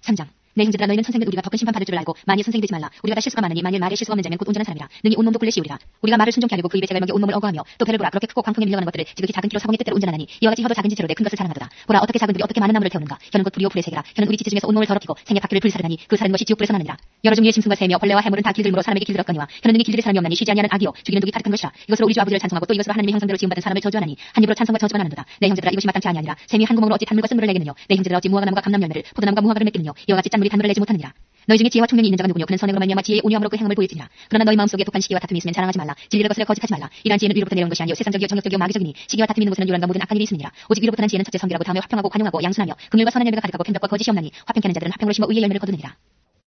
3장. 내 형제들아 너희는 선생된 우리가 더 큰 심판 받을 줄을 알고 만일 선생이 되지 말라. 우리가 다 실수가 많으니 만일 말에 실수가 없는 자면 곧 온전한 사람이라. 능히 온 몸도 굴레시우리라. 우리가 말을 순종케 하려고 그 입에 제갈 먹여 온 몸을 어거하며 또 배를 보라. 그렇게 크고 광풍에 밀려가는 것들을 지극히 작은 키로 사공의 뜻대로 운전하나니 이와 같이 혀도 작은 지체로 내 큰 것을 자랑하도다. 보라 어떻게 작은 들이 어떻게 많은 나무를 태우는가. 혀는 곧 불이요 불의 세계라. 혀는 우리 지체 중에서 온몸을 더럽히고 생의 바퀴를 불사르나니 그 사르는 것이 지옥불에서 나느니라. 여러 종류의 짐승과 새며 벌레와 해물은 다 길들므로 사람에게 길들었거니와 혀는 능히 길들일 사람이 없나니 쉬지 아니하는 악이요 죽이는 독이 가득한 것이라. 이것으로 우리 주 아버지를 찬송하고 또 이것으로 하나님의 형상대로 지음받은 사람을 저주하나니 한 입으로 찬송과 저주만 하는도다. 내 형제들아 이것이 마땅치 아니하니라. 샘이 한 구멍으로 어찌 단물과 쓴물을 내겠느냐. 내 형제들아 어찌 무화과 나무가 감람 열매를 포도나무가 무화과를 맺겠느냐. 이와 같이 짠물이 단물을 내지 못하느니라. 너희 중에 지혜와 총명이 있는 자가 누구뇨. 그는 선행으로 말미암아 지혜의 온유함으로 그 행함을 보일지니라. 그러나 너희 마음속에 독한 시기와 다툼이 있으면 자랑하지 말라. 진리를 거스려 거짓하지 말라. 이러한 지혜는 위로부터 내려온 것이 아니요 세상적이요 정욕적이요 마귀적이니 시기와 다툼이 있는 곳에는 유란과 모든 악한 일이 있음이니라. 오직 위로부터 난 지혜는 첫째 성결하고 다음에 화평하고 관용하고 양순하며 긍휼과 선한 열매가 가득하고 편덕과 거짓이 없나니 화평케 하는 자들은 화평으로 심어 의의 열매를 거두느니라.